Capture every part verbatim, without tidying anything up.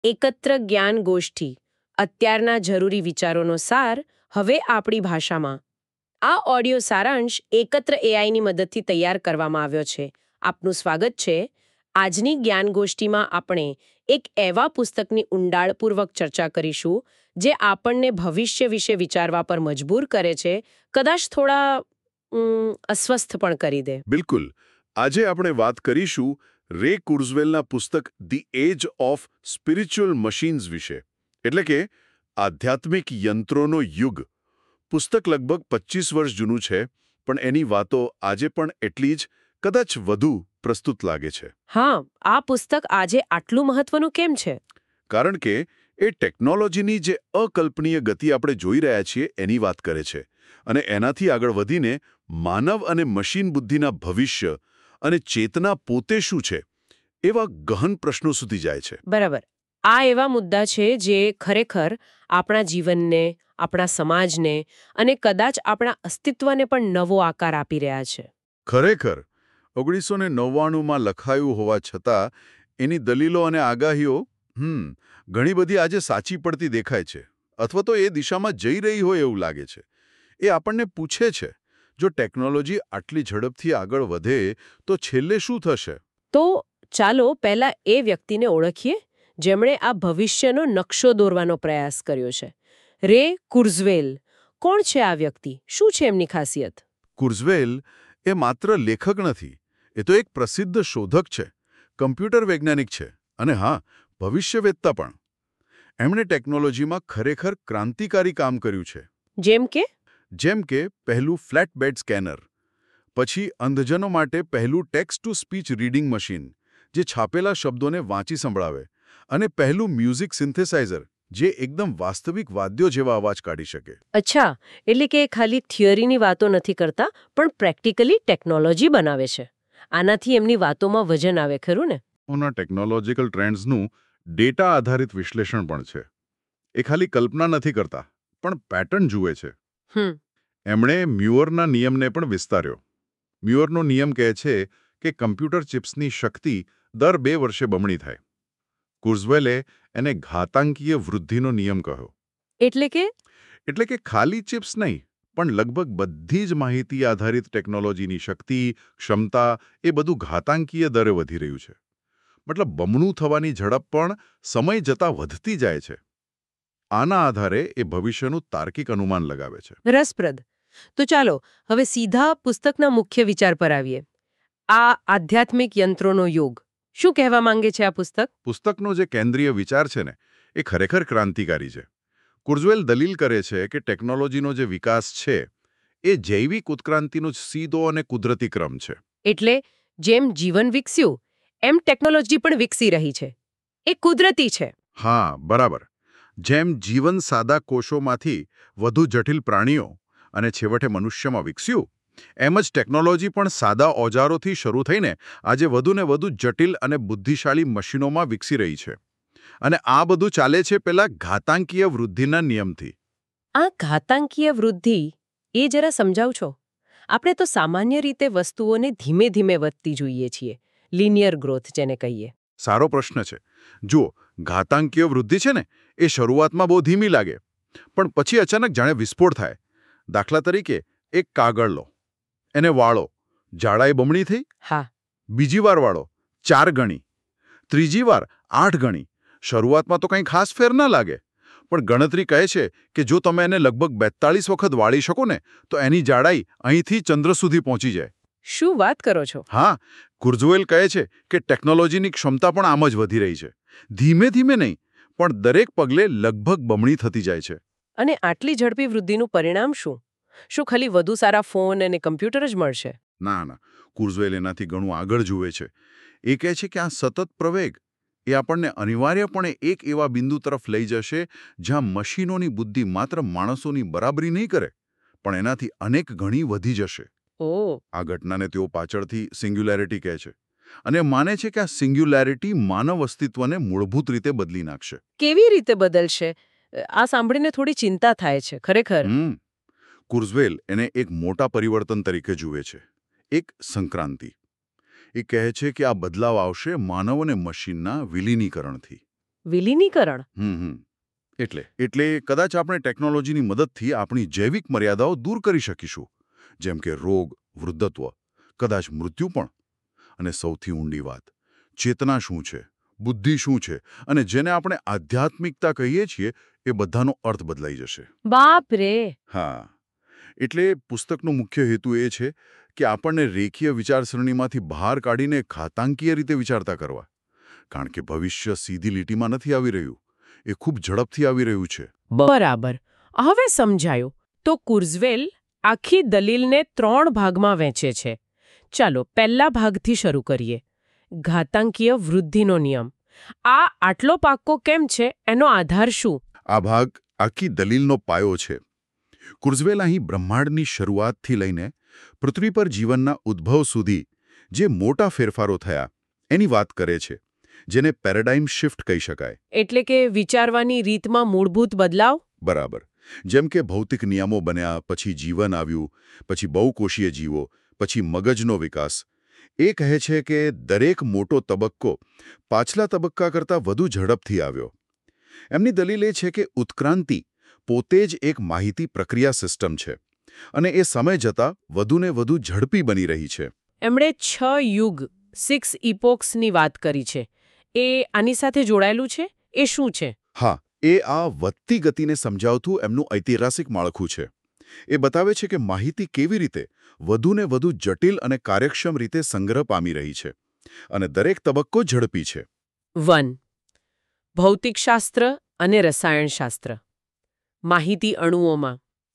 એકત્ર જ્ઞાન ગોષ્ઠી, અત્યારના જરૂરી વિચારોનો સાર હવે આપણી ભાષામાં. આ ઓડિયો સારાંશ એકત્ર એઆઈની મદદથી તૈયાર કરવામાં આવ્યો છે. આપનું સ્વાગત છે. આજની જ્ઞાન ગોષ્ઠીમાં આપણે એક એવા પુસ્તકની ઊંડાણપૂર્વક ચર્ચા કરીશું જે આપણને ભવિષ્ય વિશે વિચારવા પર મજબૂર કરે છે, કદાચ થોડા ઉમ, અસ્વસ્થ પણ કરી દે. બિલકુલ. આજે આપણે વાત કરીશું રે કુર્ઝવેલના પુસ્તક the age of spiritual machines વિશે, એટલે કે આધ્યાત્મિક યંત્રોનો યુગ. પુસ્તક લગભગ પચીસ વર્ષ જૂનું છે, પણ એની વાતો આજે પણ એટલી જ, કદાચ વધુ પ્રસ્તુત લાગે છે. હા, આ પુસ્તક આજે આટલું મહત્વનું કેમ છે? કારણ કે એ ટેકનોલોજીની જે અકલ્પનીય ગતિ આપણે જોઈ રહ્યા છીએ એની વાત કરે છે, અને એનાથી આગળ વધીને માનવ અને મશીન બુદ્ધિના ભવિષ્ય અને ચેતના પોતે શું છે એવા ગહન પ્રશ્નો સુધી જાય છે. બરાબર. આ એવા મુદ્દા છે જે ખરેખર આપણા જીવનને, આપણા સમાજને અને કદાચ આપણા અસ્તિત્વને પણ નવો આકાર આપી રહ્યા છે. ખરેખર ઓગણીસો ને નવ્વાણુંમાં લખાયું હોવા છતાં એની દલીલો અને આગાહીઓ હમ ઘણી બધી આજે સાચી પડતી દેખાય છે, અથવા તો એ દિશામાં જઈ રહી હોય એવું લાગે છે. એ આપણને પૂછે છે, જો ટેકનોલોજી આટલી ઝડપથી આગળ વધે તો છેલ્લે શું થશે? તો ચાલો પહેલા એ વ્યક્તિને ઓળખીએ જેમણે આ ભવિષ્યનો નકશો દોરવાનો પ્રયાસ કર્યો છે. રે કુર્ઝવેલ. કોણ છે આ વ્યક્તિ? શું છે એમની ખાસિયત? કુર્ઝવેલ એ માત્ર લેખક નથી, એ તો એક પ્રસિદ્ધ શોધક છે, કમ્પ્યુટર વૈજ્ઞાનિક છે, અને હા, ભવિષ્યવેત્તા પણ. એમણે ટેકનોલોજીમાં ખરેખર ક્રાંતિકારી કામ કર્યું છે. જેમ કે જેમ કે પહેલું ફ્લેટ બેડ સ્કેનર, પછી અંધજનો માટે પહેલું text to speech reading machine જે છાપેલા શબ્દોને વાંચી સંભળાવે, અને પહેલું મ્યુઝિક સિન્થેસાઇઝર જે એકદમ વાસ્તવિક વાદ્યો જેવા અવાજ કાઢી શકે. અચ્છા, એટલે કે ખાલી થિયરીની વાતો નથી કરતા, પણ પ્રેક્ટિકલી ટેકનોલોજી બનાવે છે. આનાથી એમની વાતોમાં વજન આવે, ખરું ને? ઓના ટેકનોલોજીકલ ટ્રેન્ડ્સનું ડેટા આધારિત વિશ્લેષણ પણ છે. એ ખાલી કલ્પના નથી કરતા, પણ પેટર્ન જુએ છે. હમ એમણે મ્યુઅરના નિયમને પણ વિસ્તાર્યો. મ્યુઅરનો નિયમ કહે છે કે કમ્પ્યુટર ચિપ્સની શક્તિ દર બે વર્ષે બમણી થાય. કુર્ઝવેલે એને ઘાતાંકીય વૃદ્ધિનો નિયમ કહ્યો. એટલે કે એટલે કે ખાલી ચિપ્સ નહીં, પણ લગભગ બધી જ માહિતી આધારિત ટેકનોલોજીની શક્તિ, ક્ષમતા એ બધું ઘાતાંકીય દરે વધી રહ્યું છે. મતલબ બમણું થવાની ઝડપ પણ સમય જતાં વધતી જાય છે. આના આધારે એ ભવિષ્યનું તાર્કિક અનુમાન લગાવે છે. રસપ્રદ. તો ચાલો હવે સીધા પુસ્તકના મુખ્ય વિચાર પર આવીએ. આ આધ્યાત્મિક યંત્રોનો યુગ. શું કહેવા માંગે છે આ પુસ્તક? પુસ્તકનો જે કેન્દ્રીય વિચાર છે ને, એ ખરેખર ક્રાંતિકારી છે. કુર્ઝવેલ દલીલ કરે છે કે ટેકનોલોજીનો જે વિકાસ છે એ જૈવિક ઉત્ક્રાંતિનો જ સીધો અને કુદરતી ક્રમ છે. એટલે જેમ જીવન વિકસ્યું એમ ટેકનોલોજી પણ વિકસી રહી છે. એ કુદરતી છે. હા, બરાબર. જેમ જીવન સાદા કોષોમાંથી વધુ જટિલ પ્રાણીઓ અને છેવટે મનુષ્યમાં વિકસ્યું, એમ જ ટેકનોલોજી પણ સાદા ઓજારોથી શરૂ થઈને આજે વધુને વધુ જટિલ અને બુદ્ધિશાળી મશીનોમાં વિકસી રહી છે. અને આ બધું ચાલે છે પેલા ઘાતાંકીય વૃદ્ધિના નિયમથી. આ ઘાતાંકીય વૃદ્ધિ એ જરા સમજાવશો? આપણે તો સામાન્ય રીતે વસ્તુઓને ધીમે ધીમે વધતી જોઈએ છીએ, લિનિયર ગ્રોથ જેને કહીએ. સારો પ્રશ્ન છે. જુઓ, ઘાતાંકીય વૃદ્ધિ છે ને, એ શરૂઆતમાં બહુ ધીમી લાગે, પણ પછી અચાનક જાણે વિસ્ફોટ થાય. દાખલા તરીકે એક કાગળ લો, એને વાળો, જાડાઈ બમણી થઈ. હા. બીજી વાર વાળો, ચાર ગણી. ત્રીજી વાર આઠ ગણી. શરૂઆતમાં તો કંઈ ખાસ ફેર ના લાગે, પણ ગણતરી કહે છે કે જો તમે એને લગભગ બેતાળીસ વખત વાળી શકો ને, તો એની જાડાઈ અહીંથી ચંદ્ર સુધી પહોંચી જાય. શું વાત કરો છો? હા, કુર્ઝવેલ કહે છે કે ટેકનોલોજીની ક્ષમતા પણ આમ જ વધી રહી છે. ધીમે ધીમે નહીં, પણ દરેક પગલે લગભગ બમણી થતી જાય છે. અને આટલી ઝડપી વૃદ્ધિનું પરિણામ શું? શું ખાલી વધુ સારા ફોન અને કમ્પ્યુટર જ મળશે? ના ના, કુર્ઝવેલ એનાથી ઘણું આગળ જુએ છે. એ કહે છે કે આ સતત પ્રવેગ એ આપણને અનિવાર્યપણે એક એવા બિંદુ તરફ લઈ જશે જ્યાં મશીનોની બુદ્ધિ માત્ર માણસોની બરાબરી નહીં કરે, પણ એનાથી અનેક ગણી વધી જશે. ઓહ. આ ઘટનાને તેઓ પાછળથી સિંગ્યુલારિટી કહે છે, અને માને છે કે આ સિંગ્યુલારિટી માનવ અસ્તિત્વને મૂળભૂત રીતે બદલી નાખશે. કેવી રીતે બદલશે? આ સાંભળીને થોડી ચિંતા થાય છે, ખરેખર. હમ કુર્ઝવેલ એને એક મોટા પરિવર્તન તરીકે જુએ છે, એક સંક્રાંતિ. એ કહે છે કે આ બદલાવ આવશે માનવ અને મશીનના વિલીનીકરણથી. વિલીનીકરણ. હમ હમ એટલે એટલે કદાચ આપણે ટેકનોલોજીની મદદથી આપણી જૈવિક મર્યાદાઓ દૂર કરી શકીશું, જેમ કે રોગ, વૃદ્ધત્વ, કદાચ મૃત્યુ પણ. અને સૌથી ઊંડી વાત, ચેતના શું છે, બુદ્ધિ શું છે, અને જેને આપણે આધ્યાત્મિકતા કહીએ છીએ, એ બધાનો અર્થ બદલાઈ જશે. બાપ રે. હા, એટલે પુસ્તકનો મુખ્ય હેતુ એ છે કે આપણને રેખીય વિચારસરણીમાંથી બહાર કાઢીને ઘાતાંકીય રીતે વિચારતા કરવા. કારણ કે ભવિષ્ય સીધી લીટીમાં નથી આવી રહ્યું, એ ખૂબ ઝડપથી આવી રહ્યું છે. બરાબર. હવે સમજાયું. તો કુર્ઝવેલ આખી દલીલને ત્રણ ભાગમાં વહેંચે છે. ચાલો પહેલા ભાગથી શરૂ કરીએ. ઘાતાંકીય વૃદ્ધિનો નિયમ. આ આટલો પાક્કો કેમ છે, એનો આધાર શું? આ ભાગ આખી દલીલનો પાયો છે. કુર્ઝવેલ અહીં બ્રહ્માંડની શરૂઆતથી લઈને પૃથ્વી પર જીવનના ઉદ્ભવ સુધી જે મોટા ફેરફારો થયા એની વાત કરે છે, જેને પેરાડાઇમ શિફ્ટ કહી શકાય. એટલે કે વિચારવાની રીતમાં મૂળભૂત બદલાવ. બરાબર. જેમ કે ભૌતિક નિયમો બન્યા, પછી જીવન આવ્યું, પછી બહુકોષીય જીવો, પછી મગજનો વિકાસ. એ કહે છે કે દરેક મોટો તબક્કો પાછલા તબક્કા કરતાં વધુ ઝડપથી આવ્યો. એમની દલીલ એ છે કે ઉત્ક્રાંતિ પોતે જ એક માહિતી પ્રક્રિયા સિસ્ટમ છે અને એ સમય જતાં વધુને વધુ ઝડપી બની રહી છે. એમણે છ યુગ સિક્સ ઇપોક્સની વાત કરી છે. એ આની સાથે જોડાયેલું છે? એ શું છે? હા, એ આ વધતી ગતિને સમજાવતું એમનું ઐતિહાસિક માળખું છે. એ બતાવે છે કે માહિતી કેવી રીતે વધુને વધુ જટિલ અને કાર્યક્ષમ રીતે સંગ્રહ પામી રહી છે અને દરેક તબક્કો ઝડપી છે. વન ભૌતિકશાસ્ત્ર અને રસાયણશાસ્ત્ર. માહિતી અણુઓમાં.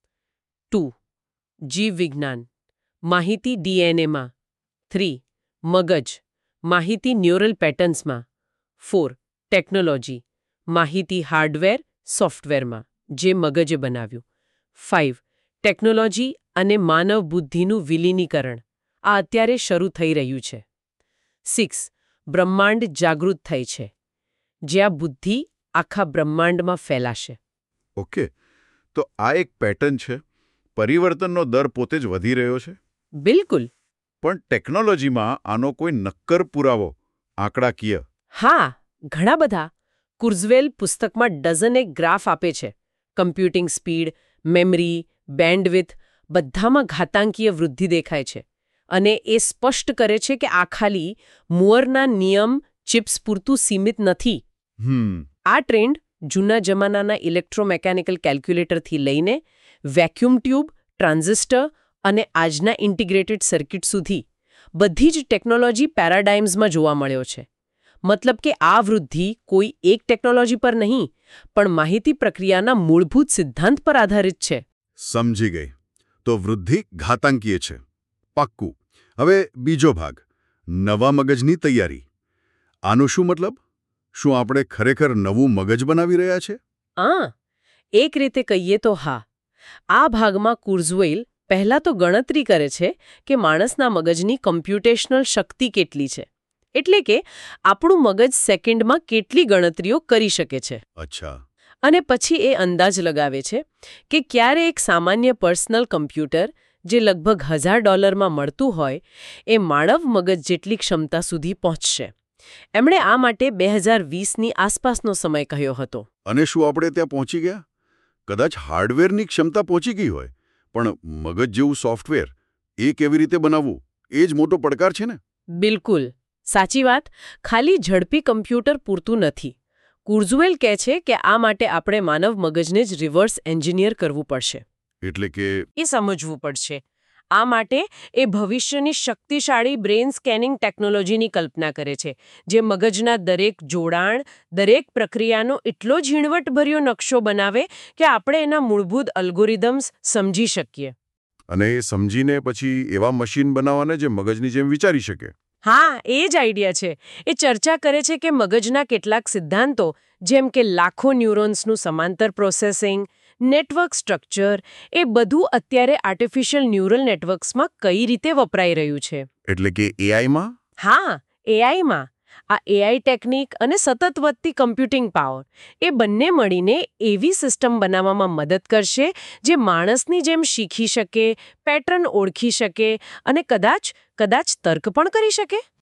ટુ જીવવિજ્ઞાન. માહિતી ડીએનએમાં. થ્રી મગજ. માહિતી ન્યુરલ પેટર્ન્સમાં. Four technology. માહિતી હાર્ડવેર, સોફ્ટવેરમાં, જે મગજે બનાવ્યું. ફાઇવ ટેકનોલોજી અને માનવ બુદ્ધિનું વિલીનીકરણ. આ અત્યારે શરૂ થઈ રહ્યું છે. સિક્સ બ્રહ્માંડ જાગૃત થઈ છે, જ્યાં બુદ્ધિ આખા બ્રહ્માંડમાં ફેલાશે. ઓકે, તો આ એક પેટર્ન છે. પરિવર્તનનો દર પોતે જ વધી રહ્યો છે. બિલકુલ. પણ ટેકનોલોજીમાં આનો કોઈ નક્કર પુરાવો, આંકડાકીય? હા, ઘણા બધા. કુર્ઝવેલ પુસ્તકમાં ડઝન એક ગ્રાફ આપે છે. કમ્પ્યુટિંગ સ્પીડ, મેમરી, બેન્ડવિથ, બધામાં ઘાતાંકીય વૃદ્ધિ દેખાય છે. અને એ સ્પષ્ટ કરે છે કે આ ખાલી મુઅરના નિયમ ચિપ્સ પૂરતું સીમિત નથી. હમ આ ટ્રેન્ડ જૂના જમાનાના ઇલેક્ટ્રોમેકેનિકલ કેલ્ક્યુલેટરથી લઈને વેક્યુમ ટ્યુબ, ટ્રાન્ઝિસ્ટર અને આજના ઇન્ટિગ્રેટેડ સર્કિટ સુધી બધી જ ટેકનોલોજી પેરાડાઇમ્સમાં જોવા મળ્યો છે. મતલબ કે આ વૃદ્ધિ કોઈ એક ટેકનોલોજી પર નહીં, પણ માહિતી પ્રક્રિયાના મૂળભૂત સિદ્ધાંત પર આધારિત છે. સમજી ગઈ. તો વૃદ્ધિ ઘાતાંકીય છે. પાક્કું. હવે બીજો ભાગ, નવા મગજની તૈયારી. આનું શું મતલબ? શું આપણે ખરેખર નવું મગજ બનાવી રહ્યા છે? આ એક રીતે કહીએ તો હા. આ ભાગમાં કુર્ઝવેલ પહેલા તો ગણતરી કરે છે કે માણસના મગજની કમ્પ્યુટેશનલ શક્તિ કેટલી છે. એટલે કે આપણું મગજ સેકન્ડમાં કેટલી ગણતરીઓ કરી શકે છે. અચ્છા. અને પછી એ અંદાજ લગાવે છે કે ક્યારે એક સામાન્ય પર્સનલ કમ્પ્યુટર, જે લગભગ હજાર ડોલરમાં મળતું હોય, એ માનવ મગજ જેટલી ક્ષમતા સુધી પહોંચશે. એમણે આ માટે બે હજાર વીસની આસપાસનો સમય કહ્યો હતો. અને શું આપણે ત્યાં પહોંચી ગયા? કદાચ હાર્ડવેરની ક્ષમતા પહોંચી ગઈ હોય, પણ મગજ જેવું સોફ્ટવેર એ કેવી રીતે બનાવવું, એ જ મોટો પડકાર છે ને? બિલકુલ સાચી વાત. ખાલી ઝડપી કમ્પ્યુટર પૂરતું નથી. કુર્ઝવેલ કહે છે કે આ માટે આપણે માનવ મગજને જ રિવર્સ એન્જિનિયર કરવું પડશે. એટલે કે એ સમજવું પડશે. આ માટે એ ભવિષ્યની શક્તિશાળી બ્રેન સ્કેનિંગ ટેકનોલોજીની કલ્પના કરે છે, જે મગજના દરેક જોડાણ, દરેક પ્રક્રિયાનો એટલો ઝીણવટભર્યો નકશો બનાવે કે આપણે એના મૂળભૂત અલ્ગોરિધમ્સ સમજી શકીએ. અને એ સમજીને પછી એવા મશીન બનાવવાને જે મગજની જેમ વિચારી શકે. હા, એ જ આઈડિયા છે. એ ચર્ચા કરે છે કે મગજના કેટલાક સિદ્ધાંતો, જેમ કે લાખો ન્યુરોન્સનું સમાંતર પ્રોસેસિંગ, નેટવર્ક સ્ટ્રક્ચર, એ બધું અત્યારે આર્ટિફિશિયલ ન્યુરલ નેટવર્ક્સમાં કઈ રીતે વપરાઈ રહ્યું છે. એટલે કે એઆઈમાં? હા, એઆઈમાં. આ એઆઈ ટેકનિક અને સતત વધતી કમ્પ્યુટિંગ પાવર, એ બંને મળીને એવી સિસ્ટમ બનાવવામાં મદદ કરશે જે માણસની જેમ શીખી શકે, પેટર્ન ઓળખી શકે અને કદાચ કદાચ તર્ક પણ કરી શકે.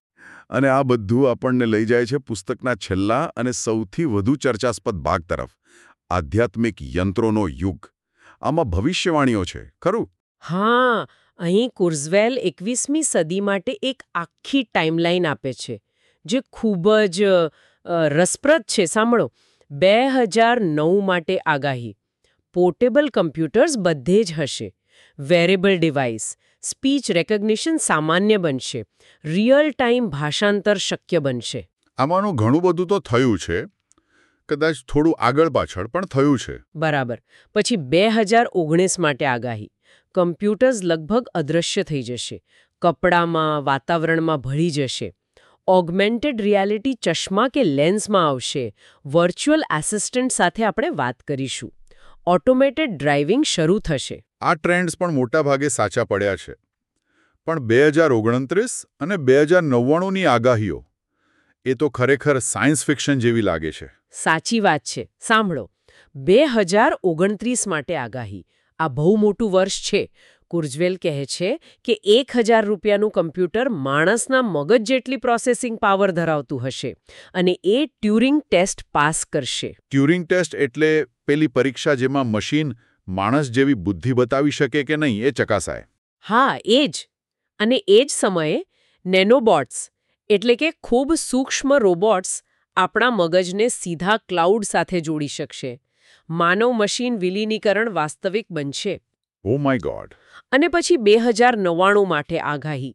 અને આ બધું આપણને લઈ જાય છે પુસ્તકના છેલ્લા અને સૌથી વધુ ચર્ચાસ્પદ ભાગ તરફ, આધ્યાત્મિક યંત્રોનો યુગ. આમાં ભવિષ્યવાણીઓ છે, ખરું? હા, અહીં કુર્ઝવેલ એકવીસમી સદી માટે એક આખી ટાઈમલાઈન આપે છે, જે ખૂબ જ અ, રસપ્રદ છે. સાંભળો, બે હજાર નવ માટે આગાહી. પોર્ટેબલ કમ્પ્યુટર્સ બધે જ હશે. વેરેબલ ડિવાઇસ, સ્પીચ રેકગ્નિશન સામાન્ય બનશે. રિયલ ટાઈમ ભાષાંતર શક્ય બનશે. આમાંનું ઘણું બધું તો થયું છે, કદાચ થોડું આગળ પાછળ પણ થયું છે. બરાબર. પછી બે હજાર ઓગણીસ માટે આગાહી. કમ્પ્યુટર્સ લગભગ અદૃશ્ય થઈ જશે. કપડામાં, વાતાવરણમાં ભળી જશે. ઓગમેન્ટેડ રિયાલિટી ચશ્મા કે લેન્સમાં આવશે. વર્ચ્યુઅલ આસિસ્ટન્ટ સાથે આપણે વાત કરીશું. ઓટોમેટેડ ડ્રાઇવિંગ શરૂ થશે. આ ટ્રેન્ડ્સ પણ મોટાભાગે સાચા પડ્યા છે. પણ બે હજાર ઓગણત્રીસ અને બે હજાર નવ્વાણુંની આગાહીઓ, એ તો ખરેખર સાયન્સ ફિક્શન જેવી લાગે છે. સાચી વાત છે. સાંભળો, બે હજાર ઓગણત્રીસ માટે આગાહી. આ બહુ મોટું વર્ષ છે. કુર્ઝવેલ કહે છે કે એક હજાર રૂપિયાનું કમ્પ્યુટર માણસના મગજ જેટલી પ્રોસેસિંગ પાવર ધરાવતું હશે અને એ ટ્યુરિંગ ટેસ્ટ પાસ કરશે. ટ્યુરિંગ ટેસ્ટ એટલે પેલી પરીક્ષા જેમાં મશીન માણસ જેવી બુદ્ધિ બતાવી શકે કે નહીં એ ચકાસાય. હા, એ જ. અને એ જ સમયે નેનોબોટ્સ એટલે કે ખૂબ સૂક્ષ્મ રોબોટ્સ આપણા મગજને સીધા ક્લાઉડ સાથે જોડી શકશે. માનવ મશીન વિલીનીકરણ વાસ્તવિક બનશે. Oh my God. અને પછી બે હજાર નવ્વાણું માટે આગાહી.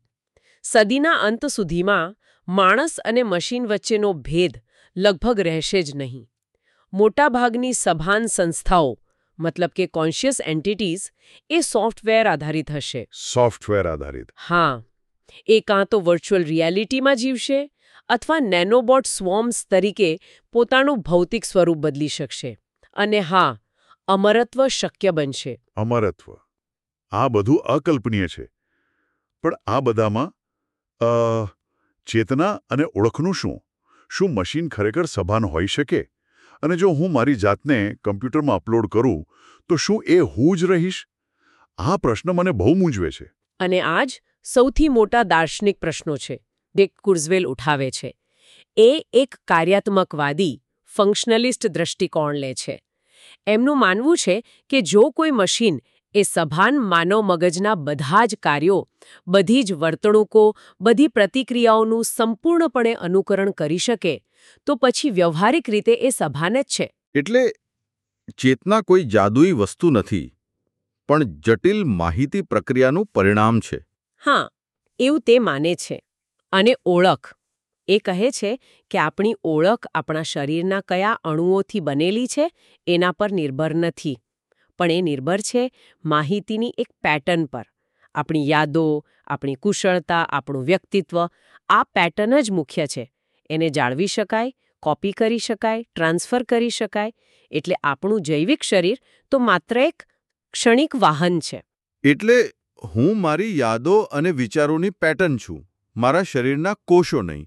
સદીના અંત સુધીમાં માણસ અને મશીન વચ્ચેનો ભેદ લગભગ રહેશે જ નહીં. મોટાભાગની સભાન સંસ્થાઓ, મતલબ કે કોન્શિયસ એન્ટિટીઝ, એ સોફ્ટવેર આધારિત હશે. સોફ્ટવેર આધારિત. હા, એ કાં તો વર્ચ્યુઅલ રિયાલિટીમાં જીવશે અથવા નેનોબોટ સ્વોર્મ્સ તરીકે પોતાનું ભૌતિક સ્વરૂપ બદલી શકશે. અને હા, અમરત્વ શક્ય બનશે. અમરત્વ. આ બધું અકલ્પનીય છે. પણ આ બધામાં અ ચેતના અને ઓળખનું શું? શું મશીન ખરેખર સભાન હોઈ શકે? અને જો હું મારી જાતને કમ્પ્યુટરમાં અપલોડ કરું તો શું એ હું જ રહીશ? આ પ્રશ્ન મને બહુ મૂંઝવે છે. અને આ જ સૌથી મોટા દાર્શનિક પ્રશ્નો છે જે કુર્ઝવેલ ઉઠાવે છે. એ એક કાર્યાત્મકવાદી, ફંક્શનલિસ્ટ દૃષ્ટિકોણ લે છે. એમનું માનવું છે કે જો કોઈ મશીન એ સભાન માનવ મગજના બધા જ કાર્યો, બધી જ વર્તણૂકો, બધી પ્રતિક્રિયાઓનું સંપૂર્ણપણે અનુકરણ કરી શકે તો પછી વ્યવહારિક રીતે એ સભાન જ છે. એટલે ચેતના કોઈ જાદુઈ વસ્તુ નથી, પણ જટિલ માહિતી પ્રક્રિયાનું પરિણામ છે. હા, એવું તે માને છે. અને ઓળખ. એ કહે છે કે આપણી ઓળખ આપણા શરીરના કયા અણુઓથી બનેલી છે એના પર નિર્ભર નથી, પણ એ નિર્ભર છે માહિતીની એક પેટર્ન પર. આપણી યાદો, આપણી કુશળતા, આપણું વ્યક્તિત્વ, આ પેટર્ન જ મુખ્ય છે. એને જાળવી શકાય, કોપી કરી શકાય, ટ્રાન્સફર કરી શકાય. એટલે આપણું જૈવિક શરીર તો માત્ર એક ક્ષણિક વાહન છે. એટલે હું મારી યાદો અને વિચારોની પેટર્ન છું, મારા શરીરના કોષો નહીં.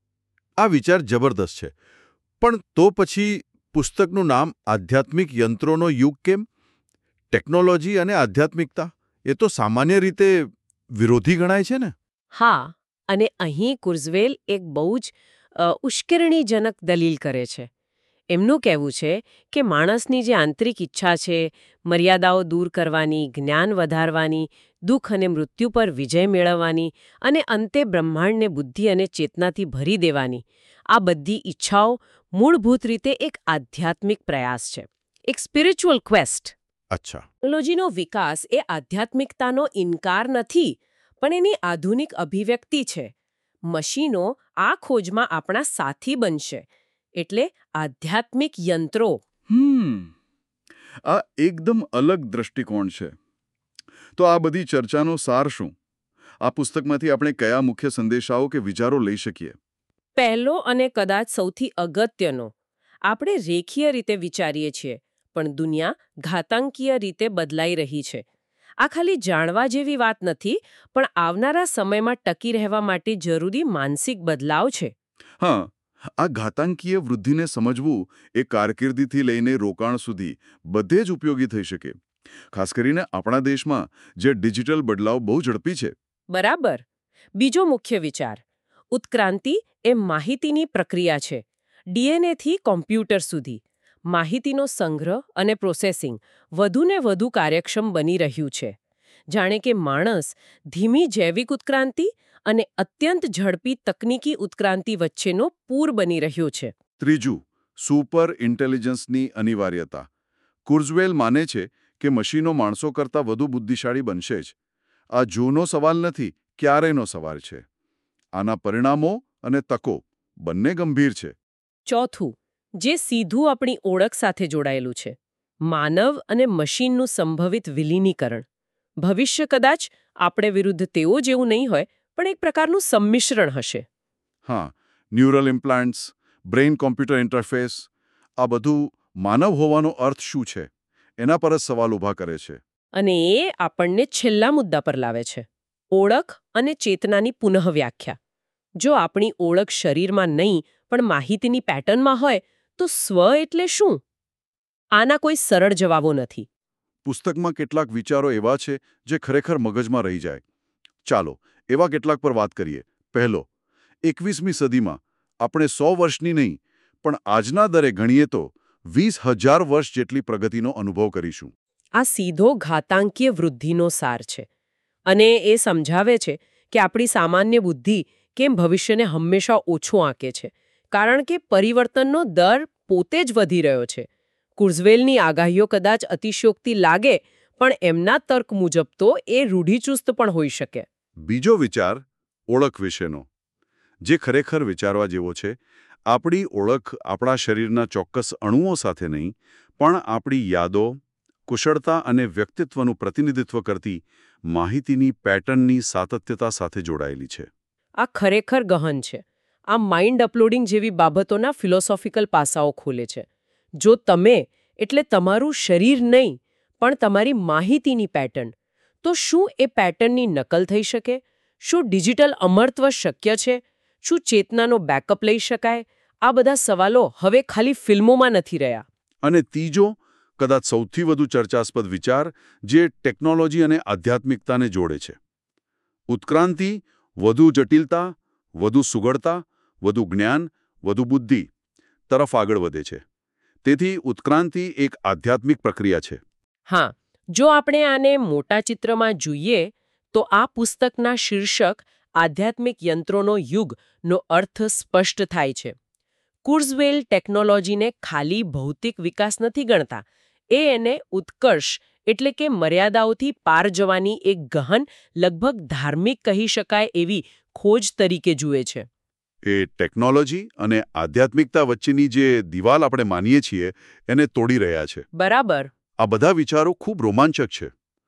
આ વિચાર જબરદસ્ત છે. પણ તો પછી પુસ્તકનું નામ આધ્યાત્મિક યંત્રોનો યુગ કેમ? ટેકનોલોજી અને આધ્યાત્મિકતા એ તો સામાન્ય રીતે વિરોધી ગણાય છે ને? હા, અને અહીં કુર્ઝવેલ એક બહુ જ અ, ઉશ્કેરણીજનક દલીલ કરે છે. એમનું કહેવું છે કે માણસની જે આંતરિક ઈચ્છા છે, મર્યાદાઓ દૂર કરવાની, જ્ઞાન વધારવાની, દુઃખ અને મૃત્યુ પર વિજય મેળવવાની અને અંતે બ્રહ્માંડને બુદ્ધિ અને ચેતનાથી ભરી દેવાની, આ બધી ઈચ્છાઓ મૂળભૂત રીતે એક આધ્યાત્મિક પ્રયાસ છે, એક સ્પિરિચ્યુઅલ ક્વેસ્ટ. અચ્છા. ટેકનોલોજીનો વિકાસ એ આધ્યાત્મિકતાનો ઇનકાર નથી, પણ એની આધુનિક અભિવ્યક્તિ છે. મશીનો આ ખોજમાં આપણા સાથી બનશે. એટલે આધ્યાત્મિક યંત્રો. હમ આ એકદમ અલગ દ્રષ્ટિકોણ છે. તો આ બધી ચર્ચાનો સાર શું? આ પુસ્તકમાંથી આપણે કયા મુખ્ય સંદેશાઓ કે વિચારો લઈ શકીએ? પહેલો અને કદાચ સૌથી અગત્યનો, આપણે રેખીય રીતે વિચારીએ છીએ, પણ દુનિયા ઘાતાંકીય રીતે બદલાઈ રહી છે. આ ખાલી જાણવા જેવી વાત નથી, પણ આવનારા સમયમાં ટકી રહેવા માટે જરૂરી માનસિક બદલાવ છે. હા, આ ઘાતાંકીય વૃદ્ધિને સમજવું એ કારકિર્દીથી લઈને રોકાણ સુધી બધે જ ઉપયોગી થઈ શકે. ખાસ કરીને આપણા દેશમાં જે ડિજિટલ બદલાવ બહુ ઝડપી છે. બરાબર. બીજો મુખ્ય વિચાર, ઉત્ક્રાંતિ એ માહિતીની પ્રક્રિયા છે. ડીએનએથી કોમ્પ્યુટર સુધી માહિતીનો સંગ્રહ અને પ્રોસેસિંગ વધુને વધુ કાર્યક્ષમ બની રહ્યું છે. જાણે કે માણસ ધીમી જૈવિક ઉત્ક્રાંતિ અને અત્યંત ઝડપી તકનીકી ઉત્ક્રાંતિ વચ્ચેનો પૂર બની રહ્યો છે. ત્રીજું, સુપર ઇન્ટેલિજન્સની અનિવાર્યતા. કુર્ઝવેલ માને છે કે મશીનો માણસો કરતાં વધુ બુદ્ધિશાળી બનશે જ. આ જૂનો સવાલ નથી, ક્યારેયનો સવાલ છે. આના પરિણામો અને તકો બંને ગંભીર છે. ચોથું, જે સીધું આપણી ઓળખ સાથે જોડાયેલું છે, માનવ અને મશીનનું સંભવિત વિલીનીકરણ. ભવિષ્ય કદાચ આપણે વિરુદ્ધ તેઓ જેવું નહીં હોય, પણ એક પ્રકારનું સંમિશ્રણ હશે. હા, neural implants, brain computer interface, આ બધું માનવ હોવાનો અર્થ શું છે એના પર જ સવાલ ઊભા કરે છે. અને એ આપણને છેલ્લા મુદ્દા પર લાવે છે, ઓળખ અને ચેતનાની પુનઃવ્યાખ્યા. જો આપણી ઓળખ શરીરમાં નહીં પણ માહિતીની પેટર્નમાં હોય તો સ્વ એટલે શું? આના કોઈ સરળ જવાબો નથી. પુસ્તકમાં કેટલાક વિચારો એવા છે જે ખરેખર મગજમાં રહી જાય. ચાલો, એવા કેટલાક પર વાત કરીએ. પહેલો, એકવીસમી સદીમાં આપણે સો વર્ષની નહીં પણ આજના દરે ગણીએ તો વીસ હજાર વર્ષ જેટલી પ્રગતિનો અનુભવ કરીશું. આ સીધો ઘાતાંકીય વૃદ્ધિનો સાર છે. અને એ સમજાવે છે કે આપણી સામાન્ય બુદ્ધિ કેમ ભવિષ્યને હંમેશા ઓછું આંકે છે, કારણ કે પરિવર્તનનો દર પોતે જ વધી રહ્યો છે. કુર્ઝવેલની આગાહીઓ કદાચ અતિશયોક્તિ લાગે, પણ એમના તર્ક મુજબ તો એ રૂઢિચુસ્ત પણ હોઈ શકે. બીજો વિચાર ઓળખ વિશેનો, જે ખરેખર વિચારવા જેવો છે. આપણી ઓળખ આપણા શરીરના ચોક્કસ અણુઓ સાથે નહીં, પણ આપણી યાદો, કુશળતા અને વ્યક્તિત્વનું પ્રતિનિધિત્વ કરતી માહિતીની પેટર્નની સાતત્યતા સાથે જોડાયેલી છે. આ ખરેખર ગહન છે. આ માઇન્ડ અપલોડિંગ જેવી બાબતોના ફિલોસોફિકલ પાસાઓ ખોલે છે. જો તમે એટલે તમારું શરીર નહીં પણ તમારી માહિતીની પેટર્ન, તો શું એ પેટર્નની નકલ થઈ શકે? શું ડિજિટલ અમરત્વ શક્ય છે? શું ચેતનાનો બેકઅપ લઈ શકાય? આ બધા સવાલો હવે ખાલી ફિલ્મોમાં નથી રહ્યા. અને ત્રીજો, કદાચ સૌથી વધુ ચર્ચાસ્પદ વિચાર, જે ટેકનોલોજી અને આધ્યાત્મિકતાને જોડે છે. ઉત્ક્રાંતિ વધુ જટિલતા, વધુ સુઘડતા, વધુ જ્ઞાન, વધુ બુદ્ધિ તરફ આગળ વધે છે. તેથી ઉત્ક્રાંતિ એક આધ્યાત્મિક પ્રક્રિયા છે. હા, જો આપણે આને મોટા ચિત્રમાં જોઈએ તો આ પુસ્તકના શીર્ષક આધ્યાત્મિક યંત્રોનો યુગનો અર્થ સ્પષ્ટ થાય છે. કુર્ઝવેલ ટેકનોલોજીને ખાલી ભૌતિક વિકાસ નથી ગણતા, એ એને ઉત્કર્ષ એટલે કે મર્યાદાઓથી પાર જવાની એક ગહન, લગભગ ધાર્મિક કહી શકાય એવી ખોજ તરીકે જુએ છે. એ ટેકનોલોજી અને આધ્યાત્મિકતા વચ્ચેની જે દિવાલ આપણે માનીએ છીએ એને તોડી રહ્યા છે. બરાબર. આ બધા વિચારો ખૂબ રોમાંચક છે,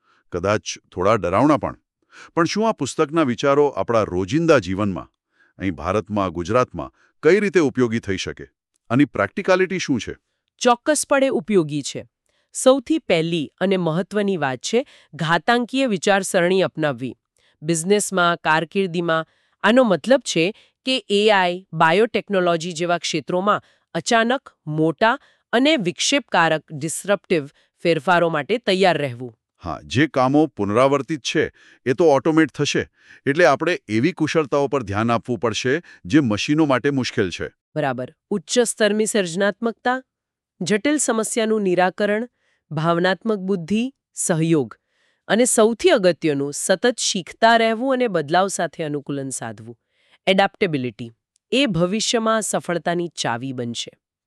કદાચ થોડા ડરાવના પણ. પણ શું આ પુસ્તકના વિચારો આપણા રોજિંદા જીવનમાં, અહીં ભારતમાં, ગુજરાતમાં કઈ રીતે ઉપયોગી થઈ શકે? આની પ્રેક્ટિકાલિટી શું છે? ચોક્કસપણે ઉપયોગી છે. સૌથી પહેલી અને મહત્વની વાત છે ઘાતાંકીય વિચારસરણી અપનાવવી. બિઝનેસમાં, કારકિર્દીમાં. આનો મતલબ છે કે એઆઈ, બાયોટેકનોલોજી જેવા ક્ષેત્રોમાં અચાનક, મોટા અને વિક્ષેપકારક ડિસ્રપ્ટિવ ફેરફારો માટે તૈયાર રહેવું. હા, જે કામો પુનરાવર્તિત છે એ તો ઓટોમેટ થશે, એટલે આપણે એવી કુશળતાઓ પર ધ્યાન આપવું પડશે જે મશીનો માટે મુશ્કેલ છે. બરાબર. ઉચ્ચ સ્તરની સર્જનાત્મકતા, જટિલ સમસ્યાનું નિરાકરણ, ભાવનાત્મક બુદ્ધિ, સહયોગ અને સૌથી અગત્યનું સતત શીખતા રહેવું અને બદલાવ સાથે અનુકૂલન સાધવું, એડેપ્ટેબિલિટી, એ ભવિષ્યમાં સફળતાની ચાવી બનશે.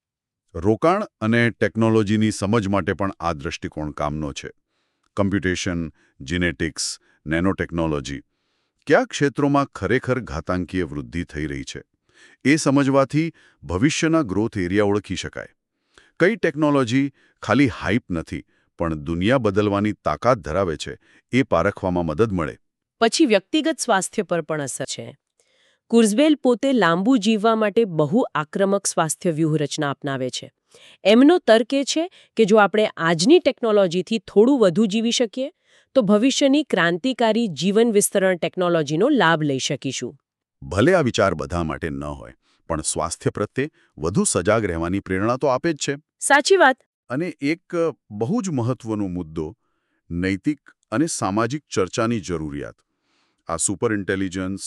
રોકાણ અને ટેકનોલોજીની સમજ માટે પણ આ દૃષ્ટિકોણ કામનો છે. કમ્પ્યુટેશન, જીનેટિક્સ, નેનોટેકનોલોજી, કયા ક્ષેત્રોમાં ખરેખર ઘાતાંકીય વૃદ્ધિ થઈ રહી છે એ સમજવાથી ભવિષ્યના ગ્રોથ એરિયા ઓળખી શકાય. કઈ ટેકનોલોજી ખાલી હાઇપ નથી પણ દુનિયા બદલવાની તાકાત ધરાવે છે એ પારખવામાં મદદ મળે. પછી વ્યક્તિગત સ્વાસ્થ્ય પર પણ અસર છે. કુર્ઝવેલ પોતે લાંબુ જીવવા માટે બહુ આક્રમક સ્વાસ્થ્ય વ્યૂહરચના અપનાવે છે. એમનો તર્ક એ છે કે જો આપણે આજની ટેકનોલોજીથી થોડું વધુ જીવી શકીએ તો ભવિષ્યની ક્રાંતિકારી જીવન વિસ્તરણ ટેકનોલોજીનો લાભ લઈ શકીશું. ભલે આ વિચાર બધા માટે ન હોય, પણ સ્વાસ્થ્ય પ્રત્યે વધુ સજાગ રહેવાની પ્રેરણા તો આપે જ છે. સાચી વાત. અને એક બહુ જ મહત્વનો મુદ્દો, નૈતિક અને સામાજિક ચર્ચાની જરૂરિયાત. આ સુપર ઇન્ટેલિજન્સ,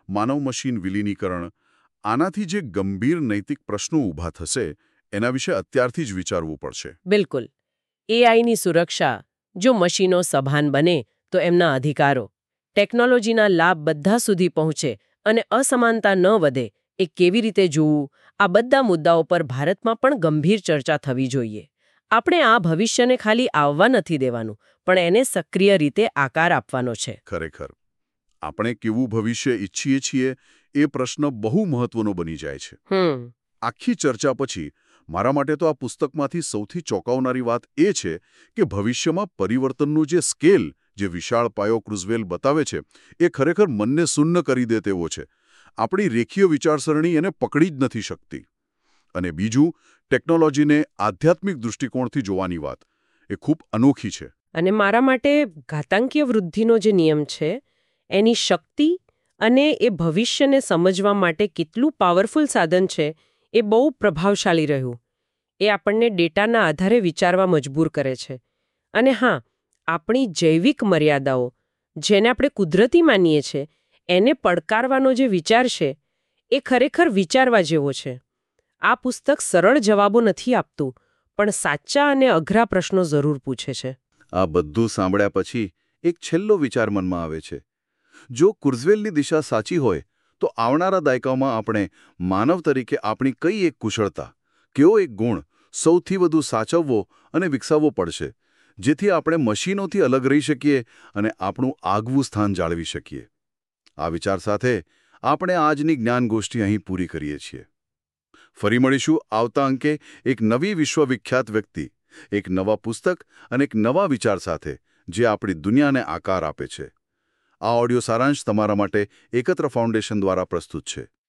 માનવ મશીન વિલીનીકરણ આનાથી જે ગંભીર નૈતિક પ્રશ્નો ઊભા થશે એના વિશે અત્યારથી જ વિચારવું પડશે. બિલકુલ. એઆઈની સુરક્ષા, જો મશીનો સભાન બને તો એમના અધિકારો, ટેકનોલોજીના લાભ બધા સુધી પહોંચે અને અસમાનતા ન વધે એ કેવી રીતે જોવું, આ બધા મુદ્દાઓ પર ભારતમાં પણ ગંભીર ચર્ચા થવી જોઈએ. આપણે આ ભવિષ્યને ખાલી આવવા નથી દેવાનું, પણ એને સક્રિય રીતે આકાર આપવાનો છે. ખરેખર આપણે કેવું ભવિષ્ય ઈચ્છીએ છીએ એ પ્રશ્ન બહુ મહત્વનો બની જાય છે. હમ આખી ચર્ચા પછી મારા માટે તો આ પુસ્તકમાંથી સૌથી ચોંકાવનારી વાત એ છે કે ભવિષ્યમાં પરિવર્તનનું જે સ્કેલ, જે વિશાળ પાયો ક્રુઝવેલ બતાવે છે એ ખરેખર મનને સુન્ન કરી દે તેવો છે. આપણી રેખીય વિચારસરણી એને પકડી જ નથી શકતી. અને બીજું, ટેકનોલોજીને આધ્યાત્મિક દૃષ્ટિકોણથી જોવાની વાત એ ખૂબ અનોખી છે. અને મારા માટે ઘાતાંકીય વૃદ્ધિનો જે નિયમ છે એની શક્તિ અને એ ભવિષ્યને સમજવા માટે કેટલું પાવરફુલ સાધન છે એ બહુ પ્રભાવશાળી રહ્યું. એ આપણને ડેટાના આધારે વિચારવા મજબૂર કરે છે. અને હા, આપણી જૈવિક મર્યાદાઓ, જેને આપણે કુદરતી માનીએ છીએ, એને પડકારવાનો જે વિચાર છે એ ખરેખર વિચારવા જેવો છે. આ પુસ્તક સરળ જવાબો નથી આપતું, પણ સાચા અને અઘરા પ્રશ્નો જરૂર પૂછે છે. આ બધું સાંભળ્યા પછી એક છેલ્લો વિચાર મનમાં આવે છે. જો કુર્ઝવેલની દિશા સાચી હોય તો આવનારા દાયકાઓમાં આપણે માનવ તરીકે આપણી કઈ એક કુશળતા, કયો એક ગુણ સૌથી વધુ સાચવવો અને વિકસાવવો પડશે, જેથી આપણે મશીનોથી અલગ રહી શકીએ અને આપણું આગવું સ્થાન જાળવી શકીએ. આ વિચાર સાથે આપણે આજની જ્ઞાનગોષ્ઠી અહીં પૂરી કરીએ છીએ. ફરી મળીશું આવતા અંકે એક નવી વિશ્વવિખ્યાત વ્યક્તિ, એક નવા પુસ્તક અને એક નવા વિચાર સાથે, જે આપણી દુનિયાને આકાર આપે છે. આ ઓડિયો સારાંશ તમારા માટે એકત્ર ફાઉન્ડેશન દ્વારા પ્રસ્તુત છે.